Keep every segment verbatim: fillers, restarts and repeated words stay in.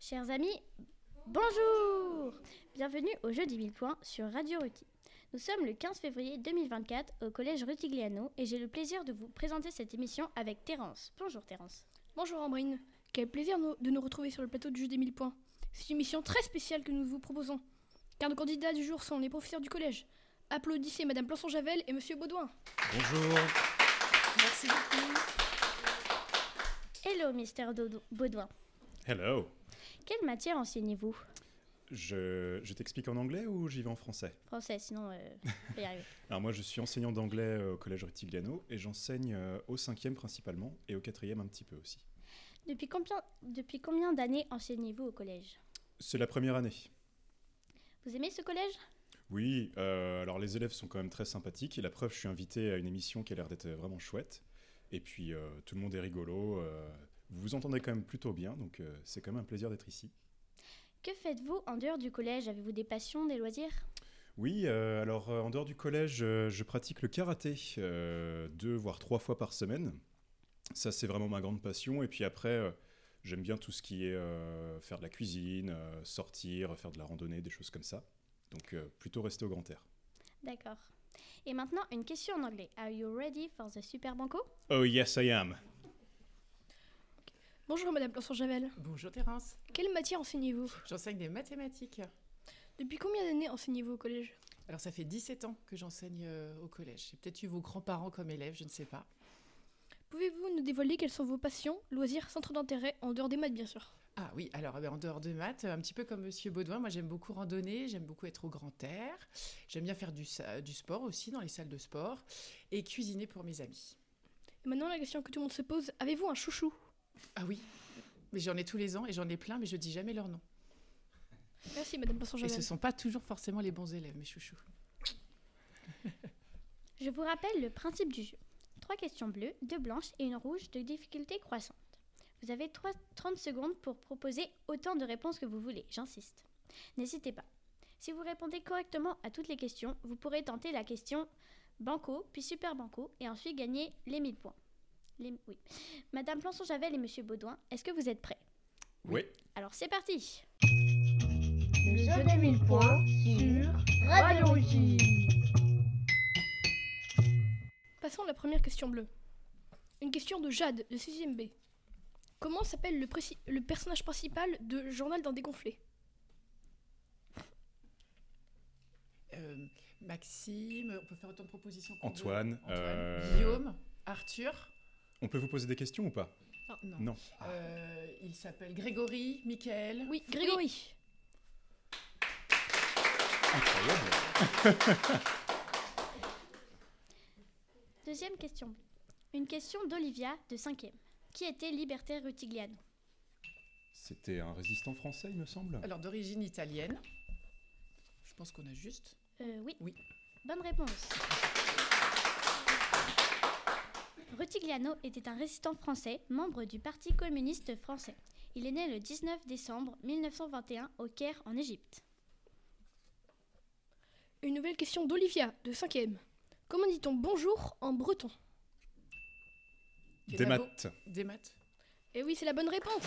Chers amis, bonjour! Bienvenue au jeu des mille points sur Radio Ruti. Nous sommes le quinze février deux mille vingt-quatre au collège Rutigliano et j'ai le plaisir de vous présenter cette émission avec Terence. Bonjour Terence. Bonjour Ambrine, quel plaisir de nous retrouver sur le plateau du jeu des mille points. C'est une émission très spéciale que nous vous proposons, car nos candidats du jour sont les professeurs du collège. Applaudissez Madame Plançon-Javel et Monsieur Baudouin. Bonjour. Merci beaucoup. Hello Mister Dodo- Baudouin. Hello. Quelle matière enseignez-vous? Je, je t'explique en anglais ou j'y vais en français? Français, sinon euh, on peut y arriver. Alors moi je suis enseignant d'anglais euh, au collège Rutigliano et j'enseigne euh, au cinquième principalement et au quatrième un petit peu aussi. Depuis combien, depuis combien d'années enseignez-vous au collège? C'est la première année. Vous aimez ce collège? Oui, euh, alors les élèves sont quand même très sympathiques et la preuve je suis invité à une émission qui a l'air d'être vraiment chouette. Et puis euh, tout le monde est rigolo, euh, vous vous entendez quand même plutôt bien, donc euh, c'est quand même un plaisir d'être ici. Que faites-vous en dehors du collège? Avez-vous des passions, des loisirs? Oui, euh, alors euh, en dehors du collège, euh, je pratique le karaté euh, deux voire trois fois par semaine. Ça c'est vraiment ma grande passion. Et puis après, euh, j'aime bien tout ce qui est euh, faire de la cuisine, euh, sortir, faire de la randonnée, des choses comme ça. Donc euh, plutôt rester au grand air. D'accord. Et maintenant, une question en anglais. Are you ready for the Super Banco? Oh yes I am. Bonjour Madame Plançon-Javel. Bonjour Terence. Quelle matière enseignez-vous? J'enseigne des mathématiques. Depuis combien d'années enseignez-vous au collège? Alors ça fait dix-sept ans que j'enseigne euh, au collège. J'ai peut-être eu vos grands-parents comme élèves, je ne sais pas. Pouvez-vous nous dévoiler quelles sont vos passions, loisirs, centres d'intérêt, en dehors des maths bien sûr? Ah oui, alors eh bien, en dehors de maths, un petit peu comme Monsieur Baudouin, moi j'aime beaucoup randonner, j'aime beaucoup être au grand air, j'aime bien faire du, sa- du sport aussi dans les salles de sport et cuisiner pour mes amis. Et maintenant la question que tout le monde se pose, avez-vous un chouchou? Ah oui, mais j'en ai tous les ans et j'en ai plein, mais je dis jamais leur nom. Merci Madame Et Plançon-Javel. ce ne sont pas toujours forcément les bons élèves, mes chouchous. Je vous rappelle le principe du jeu. Trois questions bleues, deux blanches et une rouge de difficulté croissante. Vous avez trois- trente secondes pour proposer autant de réponses que vous voulez, j'insiste. N'hésitez pas. Si vous répondez correctement à toutes les questions, vous pourrez tenter la question Banco, puis Super Banco, et ensuite gagner les mille points. Les- oui. Madame Plançon-Javel et Monsieur Baudouin, est-ce que vous êtes prêts? Oui. Alors c'est parti! Le jeu des mille points sur Radio Ruti. Passons à la première question bleue. Une question de Jade, de sixième B. Comment s'appelle le, préci- le personnage principal de Journal d'un dégonflé? Euh, Maxime, on peut faire autant de propositions qu'on veut. Antoine, Antoine. euh, Guillaume, Arthur. On peut vous poser des questions ou pas? Non. Non. Euh, il s'appelle Grégory, Michael. Oui, Grégory. Incroyable. Deuxième question. Une question d'Olivia de cinquième. Qui était Libertaire Rutigliano? C'était un résistant français, il me semble. Alors d'origine italienne. Je pense qu'on a juste. Euh, oui. Oui. Bonne réponse. Rutigliano était un résistant français, membre du Parti communiste français. Il est né le dix-neuf décembre mille neuf cent vingt et un au Caire, en Égypte. Une nouvelle question d'Olivia, de cinquième. Comment dit-on bonjour en breton? Des Kenavo. maths. Des maths. Eh oui, c'est la bonne réponse.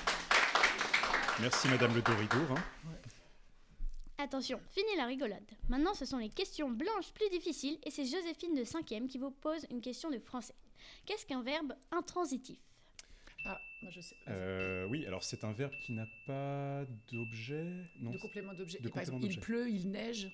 Merci Madame Le Doridour. Hein. Attention, fini la rigolade. Maintenant, ce sont les questions blanches plus difficiles et c'est Joséphine de cinquième qui vous pose une question de français. Qu'est-ce qu'un verbe intransitif? Ah, moi je sais. Euh, oui, alors c'est un verbe qui n'a pas d'objet. Non. De complément d'objet. de Et par exemple, complément il d'objet. pleut, il neige.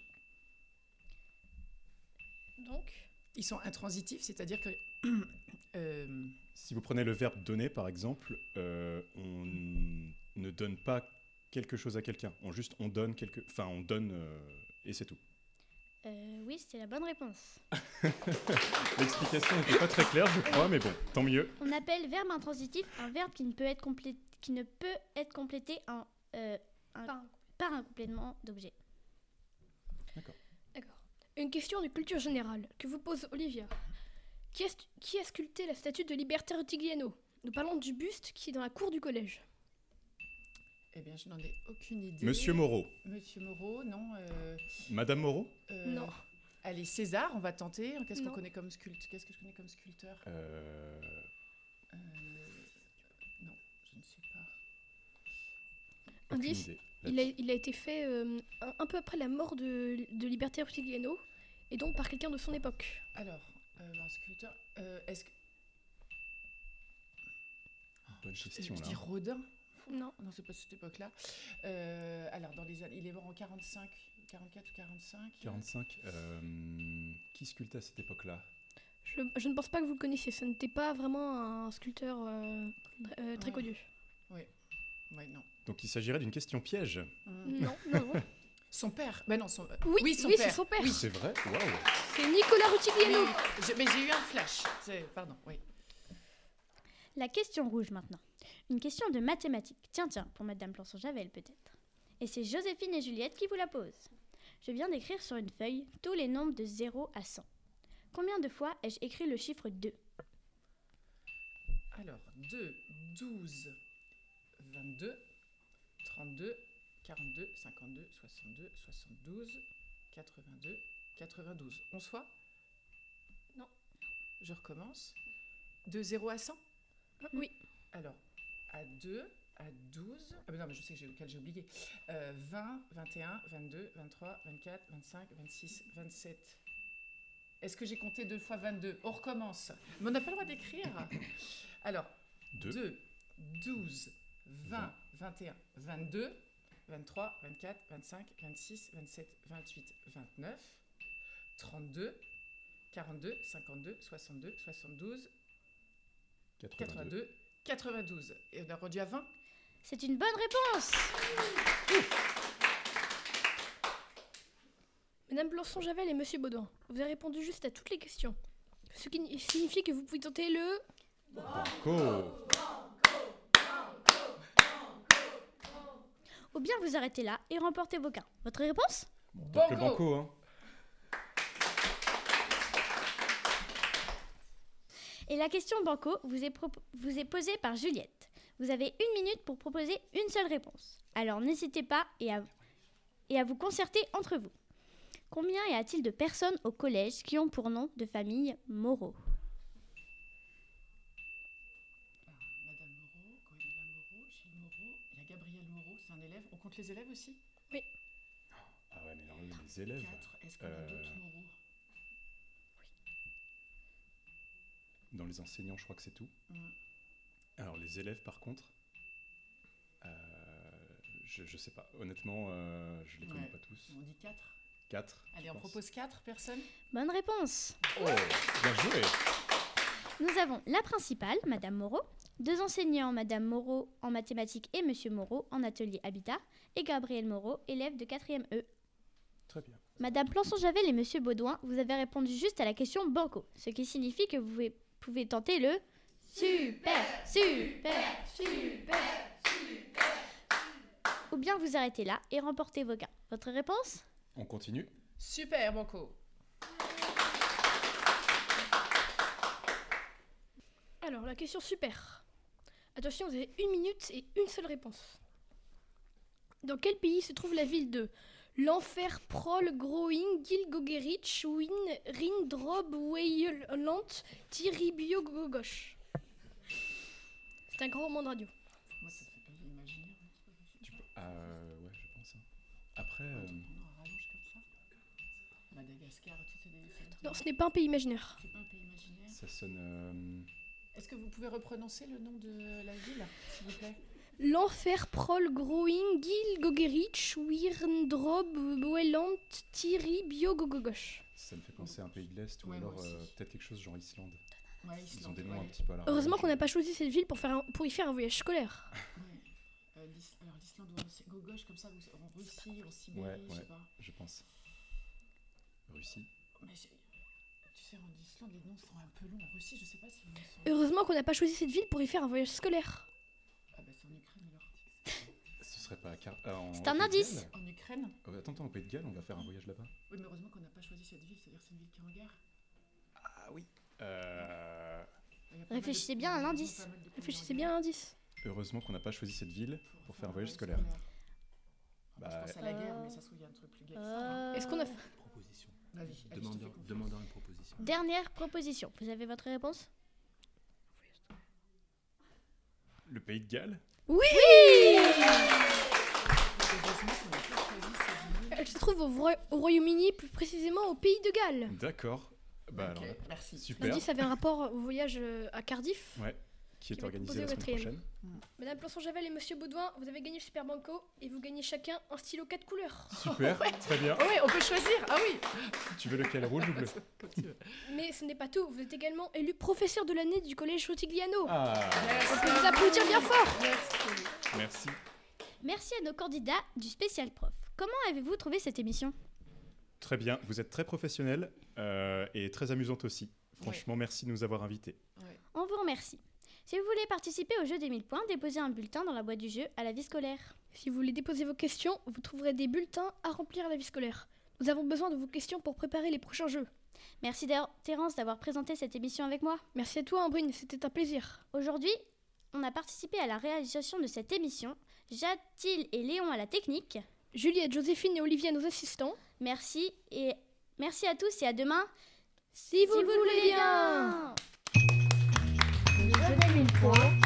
Donc, Ils sont intransitifs, c'est-à-dire que. euh, Si vous prenez le verbe donner, par exemple, euh, on ne donne pas quelque chose à quelqu'un. On juste on donne quelque, enfin on donne euh, et c'est tout. Euh, oui, c'est la bonne réponse. L'explication n'était pas très claire, je crois, mais bon, tant mieux. On appelle verbe intransitif un verbe qui ne peut être, complé- qui ne peut être complété en, euh, un- Par un- par un complément d'objet. d'accord. Une question de culture générale que vous pose Olivia. Qui a, qui a sculpté la statue de Libertaire Rutigliano? Nous parlons du buste qui est dans la cour du collège. eh bien, je n'en ai aucune idée. Monsieur Moreau. Monsieur Moreau, non. euh, Madame Moreau euh, Non. Allez, César, on va tenter. Qu'est-ce qu'on Non. connaît comme sculpte Qu'est-ce que je connais comme sculpteur euh, Euh, Non, je ne sais pas. Aucune Indice, idée. il a, il a été fait euh, un, un peu après la mort de, de Liberty Rutigliano, et donc par quelqu'un de son époque. Alors, euh, un sculpteur. euh, Est-ce que. Bonne Je, question, je là. dis Rodin. Non. Non, c'est pas cette époque-là. Euh, alors, dans les années, il est mort en quarante-cinq, quarante-quatre ou quarante-cinq. quarante-cinq. euh, qui sculptait à cette époque-là? Je, je ne pense pas que vous le connaissiez, ce n'était pas vraiment un sculpteur euh, tr- euh, très Ah. connu. Oui, non. Donc il s'agirait d'une question piège. Mm. Non, non, non. Son père. Ben non, son. Oui, oui, son oui, père. c'est son père. Oui. C'est vrai? Waouh! C'est Nicolas Oui, Rutigliano. oui. Je- mais j'ai eu un flash. C'est- Pardon, oui. La question rouge maintenant. Une question de mathématiques. Tiens, tiens, pour Madame Plançon-Javel peut-être. Et c'est Joséphine et Juliette qui vous la posent. Je viens d'écrire sur une feuille tous les nombres de zéro à cent. Combien de fois ai-je écrit le chiffre deux? Alors, deux, douze, vingt-deux, trente-deux, quarante-deux, cinquante-deux, soixante-deux, soixante-douze, quatre-vingt-deux, quatre-vingt-douze. onze fois? Non. Je recommence. De zéro à cent? Oui. Alors, à deux, à douze... Ah ben non, mais je sais que j'ai, auquel j'ai oublié. Euh, vingt, vingt et un, vingt-deux, vingt-trois, vingt-quatre, vingt-cinq, vingt-six, vingt-sept... Est-ce que j'ai compté deux fois vingt-deux? On recommence. Mais on n'a pas le droit d'écrire. Alors, Deux. deux, douze, vingt, vingt et un, vingt-deux, vingt-trois, vingt-quatre, vingt-cinq, vingt-six, vingt-sept, vingt-huit, vingt-neuf, trente-deux, quarante-deux, cinquante-deux, soixante-deux, soixante-douze, quatre-vingt-deux. quatre-vingt-deux, quatre-vingt-douze. Et on a rendu à vingt? C'est une bonne réponse. Madame Plançon-Javel et Monsieur Baudouin, vous avez répondu juste à toutes les questions. Ce qui ni- signifie que vous pouvez tenter le... Banco! Ou bien vous arrêtez là et remportez vos gains. Votre réponse? Donc le banco, hein. Et la question banco vous est, propo- vous est posée par Juliette. Vous avez une minute pour proposer une seule réponse. Alors n'hésitez pas et à, et à vous concerter entre vous. Combien y a-t-il de personnes au collège qui ont pour nom de famille Moreau? Madame Moreau, Cornelia Moreau, Gilles Moreau, il y a Gabriel Moreau, c'est un élève. On compte les élèves aussi? Ah ouais, mais alors là, les élèves. quatre. Est-ce qu'on a Euh, d'autres Moreau? Dans les enseignants, je crois que c'est tout. Mm. Alors les élèves, par contre, euh, je, je sais pas. Honnêtement, euh, je les connais Ouais. pas tous. On dit quatre. Quatre. Allez, je on pense. propose quatre personnes? Bonne réponse. Oh, bien joué. Nous avons la principale, Madame Moreau, deux enseignants, Madame Moreau en mathématiques et Monsieur Moreau en atelier habitat, et Gabriel Moreau, élève de quatrième E. Très bien. Madame Plançon-Javel et Monsieur Baudouin, vous avez répondu juste à la question banco, ce qui signifie que vous pouvez, pouvez tenter le super, super, super, ou bien vous arrêtez là et remportez vos gains. Votre réponse? On continue. Super, Banco. Alors, la question super. Attention, vous avez une minute et une seule réponse. Dans quel pays se trouve la ville de L'Enfer, Prol, Groing, Gilgogerich, Win, Rindrob, Weiland, Tiribio, Gogosh? C'est un grand roman de radio. Moi, ça fait pays imaginaire. Tu peux... Ah ouais, je pense. hein. Après, euh, On en rallonge comme ça. Madagascar, tu sais, c'est des... c'est- Non, ce n'est pas un pays imaginaire. C'est pas un pays imaginaire. ça sonne. euh, Est-ce que vous pouvez reprononcer le nom de la ville, s'il vous plaît? L'Enfer, Prol, Groing, Gilgogerich, Wirndrob, Weiland, Tiribio, Gogosh. Ça me fait penser à un pays de l'Est ou Ouais, moi alors euh, aussi. peut-être quelque chose genre Islande. Ouais, Ils ont Islande, des noms ouais. un petit peu à la Heureusement rallonge. qu'on n'a pas choisi cette ville pour, faire un- pour y faire un voyage scolaire. Ouais. Euh, l'Is- alors l'Islande ou en Gogosh, comme ça, vous- en Russie, en Sibérie, Ouais, je sais ouais. pas. Je pense. Russie. Mais j'ai- tu sais, en Islande, les noms sont un peu longs. En Russie, je sais pas si les noms sont... Heureusement qu'on n'a pas choisi cette ville pour y faire un voyage scolaire. Ah bah c'est en Ukraine alors. Ce serait pas à Car- euh, en- C'est au un Pays de indice. Galles En Ukraine? Oh, attends, attends, au Pays de Galles, on va faire un voyage là-bas. Oui, mais heureusement qu'on n'a pas choisi cette ville, c'est-à-dire que c'est une ville qui est en guerre. Ah oui. Euh, Il y a pas mal de- Réfléchissez bien à il y a l'indice. pas mal de pays Réfléchissez en bien à guerre l'indice. heureusement qu'on n'a pas choisi cette ville pour faire un voyage scolaire. Ah, moi, Bah, je pense à la guerre, Euh, mais ça se trouve, il y a un truc plus gai que ça. hein. Euh, Est-ce qu'on a... Proposition. Vas-y, allez, je te fais Demandant, confiance. demandant une proposition. Dernière proposition. Vous avez votre réponse? le Pays de Galles. Oui. trouve au, Roi- au Royaume-Uni, plus précisément au pays de Galles. D'accord. Bah, Ok, alors, là, merci. super. L'indice avait un rapport au voyage euh, à Cardiff. Ouais. Qui est Qui va organisé composer la au semaine quatrième. prochaine. Madame Plançon-Javel et Monsieur Baudouin, vous avez gagné le Super Banco et vous gagnez chacun un stylo quatre couleurs. Super, très bien. Oh oui, on peut choisir. Ah oui. Tu veux lequel, rouge ou bleu? Comme tu veux. Mais ce n'est pas tout, vous êtes également élu professeur de l'année du collège Rotigliano. Ah, On peut vous applaudir bien fort. Merci. merci. Merci à nos candidats du spécial prof. Comment avez-vous trouvé cette émission? Très bien, vous êtes très professionnel euh, et très amusante aussi. Franchement, merci de nous avoir invités. Ouais. On vous remercie. Si vous voulez participer au jeu des mille points, déposez un bulletin dans la boîte du jeu à la vie scolaire. Si vous voulez déposer vos questions, vous trouverez des bulletins à remplir à la vie scolaire. Nous avons besoin de vos questions pour préparer les prochains jeux. Merci d'ailleurs, Terence d'avoir présenté cette émission avec moi. Merci à toi, Ambrine, c'était un plaisir. Aujourd'hui, on a participé à la réalisation de cette émission. Jade, Thiel et Léon à la technique. Juliette, Joséphine et Olivier à nos assistants. Merci et merci à tous et à demain. Si vous, le voulez bien. Le jeu des mille points